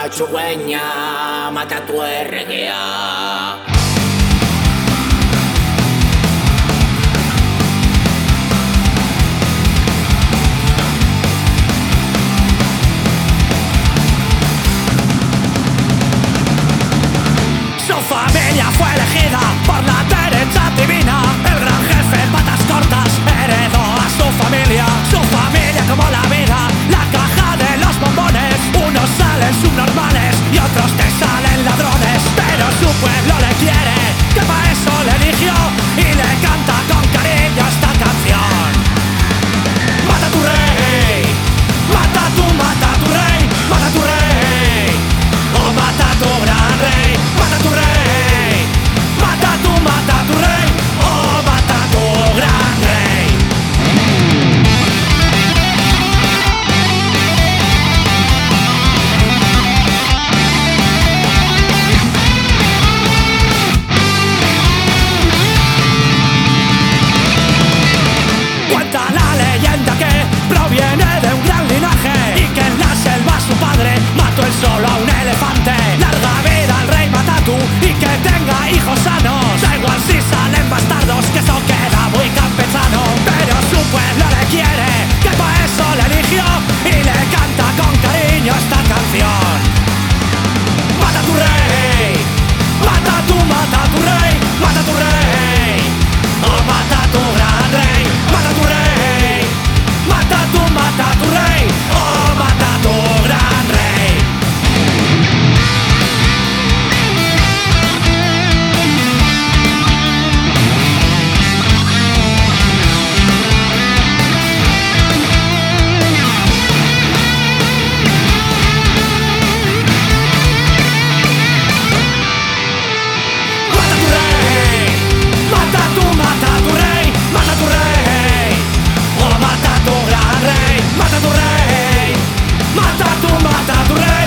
tu dueña, mata tu RGA. Su familia fue elegida por la derecha divina. El gran jefe en patas cortas heredó a su familia. Su familia como la vida, la caja de los bombones. Unos salen subnormales y otros te salen ladrones. Pero su pueblo le quiere, que para eso le eligió, y le canta con cariño esta canción. Mata a tu rey, mata a tu rey, mata a tu rey, o mata a tu gran rey. Mata a tu rey, mata a tu rey, o mata a tu gran rey. Cuenta la leyenda que proviene de un gran linaje y que en la selva su padre mató él solo a un elefante. Larga vida al rey Matatu y que tenga hijos sanos. Da igual si salen bastardos, que eso queda muy campechano. Pero su pueblo le quiere, que para eso le eligió, y le canta con cariño esta canción. Mata a tu rey, mata a tu rey, mata a tu rey, o mata a tu gran rey. Mata a tu rey, mata a tu rey, o mata a tu gran rey. Mata a tu rey, mata a tu rey, mata a tu rey, o mata a tu gran rey. Mata a tu rey, mata a tu rey.